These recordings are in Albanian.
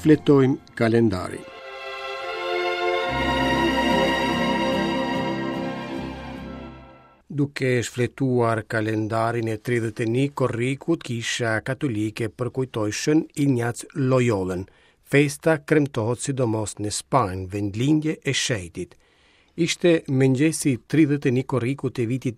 Fletojmë kalendari. Duke shfletuar kalendarin e 31 korrikut, Kisha Katolike përkujtoi Shën Ignac Loyolën. Festa kremtohet sidomos në Spanjë, vendlindje e shejtit. Ishte mëngjesi 31 korrikut e vitit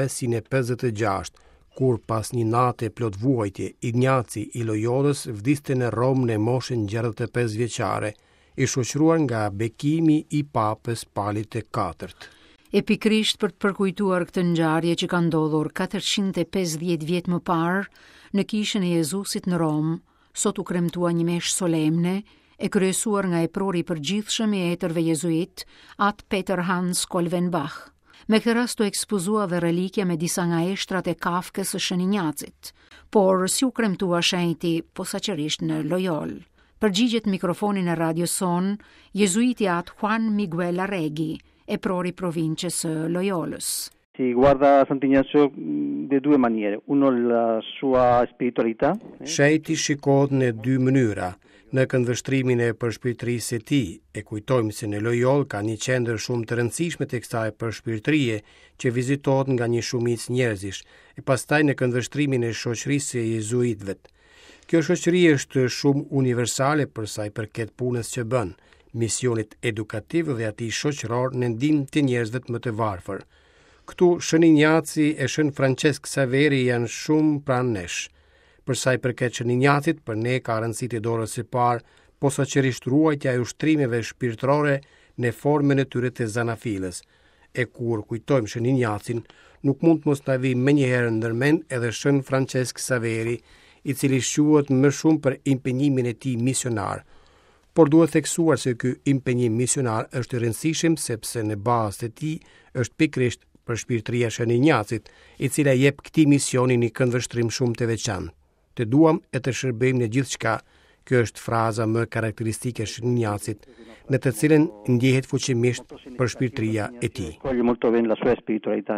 1556, kur pas një nate plot vuajtje, Ignaci i Loyolës vdiste në Rom në moshën 65 vjeçare, i shoqëruar nga bekimi i papës Palit të Katërt. Pikërisht për të përkujtuar këtë ngjarje që ka ndodhur 450 vjet më parë në kishën e Jezusit në Rom, sot u kremtua një meshë solemne e kryesuar nga eprori i përgjithshëm i etërve jezuit, atë Peter Hans Kolvenbach. Me këtë rast u ekspozua dhe relikja me disa nga eshtrat e kafkës së Shën Ignacit, por si u kremtua shenjti posaçërisht në Loyol. Përgjigjet mikrofonin e Radio Son, jezuiti atë Juan Miguel Arregui, eprori provincës së Loyolës. Si guarda Sant'Ignazio de due maniere, uno la sua spiritualità. Shejti shikohet në dy mënyra. Në këndvështrimin e përshpirtërisë së tij, e kujtojmë se në Loyol ka një qendër shumë të rëndësishme të kësaj përshpirtërie që vizitohet nga një shumicë njerëzish, e pastaj në këndvështrimin e shoqërisë së jezuitëve. Kjo shoqëri është shumë universale për sa i përket punës që bën, misionit edukativ dhe atij shoqëror në ndihmë të njerëzve më të varfër. Këtu Shën Ignaci e Shën Francesc Xaveri janë shumë pranë nesh. Për sa i përket Shën Ignacit, për ne ka rëndësi të dorës së parë, posaçërisht ruajtja e ushtrimeve shpirtërore në formën e tyre të zanafilës. E kur kujtojmë Shën Ignacin, nuk mund të mos na vi menjëherë ndërmend edhe Shën Francesc Xaveri, i cili quhet më shumë për impenjimin e tij misionar. Por duhet theksuar se ky impenjim misionar është i rëndësishëm sepse në bazë të tij është pikërisht përshpirtëria Shën Ignacit, i cila jep këtij misioni një këndvështrim shumë të veçantë. Të duam e të shërbejmë në gjithçka. Kjo është fraza më karakteristike e Shën Ignacit, në të cilën ndjehet fuqimisht përshpirtëria e tij.